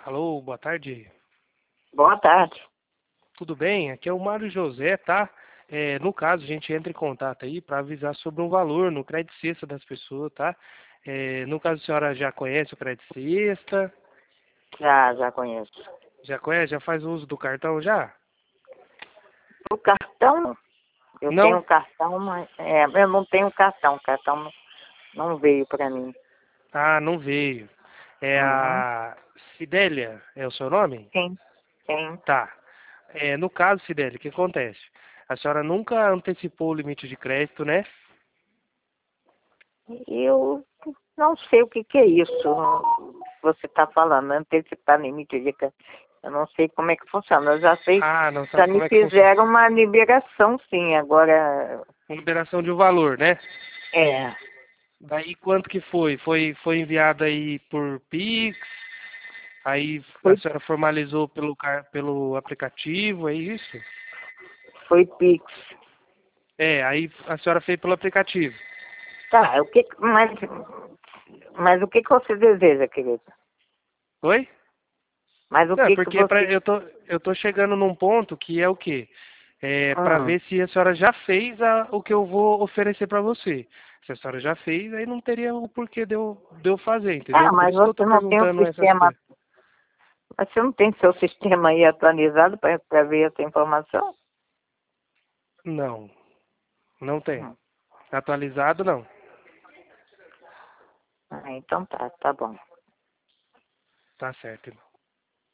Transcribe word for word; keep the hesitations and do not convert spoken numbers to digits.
Alô, boa tarde. Boa tarde. Tudo bem? Aqui é o Mário José, tá? É, no caso, a gente entra em contato aí para avisar sobre um valor no crédito sexta das pessoas, tá? É, no caso, a senhora já conhece o crédito sexta? Já, já conheço. Já conhece? Já faz uso do cartão já? O cartão, eu Não? tenho cartão, mas é, eu não tenho cartão. O cartão não, não veio para mim. Ah, não veio. É Uhum. a Cidélia, é o seu nome? Sim, sim. Tá. É, no caso, Cidélia, o que acontece? A senhora nunca antecipou o limite de crédito, né? Eu não sei o que, que é isso que você está falando, antecipar limite de crédito. Eu não sei como é que funciona. Eu já sei, Ah, não já sabe me como é que funciona. fizeram uma liberação, sim. Agora, Liberação de um valor, né? é, Daí quanto que foi? Foi, foi enviado aí por Pix, aí a foi, senhora formalizou pelo, car- pelo aplicativo, é isso? foi Pix. É, aí a senhora fez pelo aplicativo. Tá, o que, mas, mas o que, que você deseja, querida? Oi? Mas o Não, é que, que porque pra, você... eu tô, eu tô chegando num ponto que é o quê? É para Hum. ver se a senhora já fez a, o que eu vou oferecer para você. Se a senhora já fez, aí não teria o porquê de eu, de eu fazer, entendeu? Ah, Por mas isso que eu você tô não tem o perguntando essas sistema, coisas. você não tem seu sistema aí atualizado para ver essa informação? Não, não tem. Hum. Atualizado, não. Ah, então tá, tá bom. Tá certo, irmão.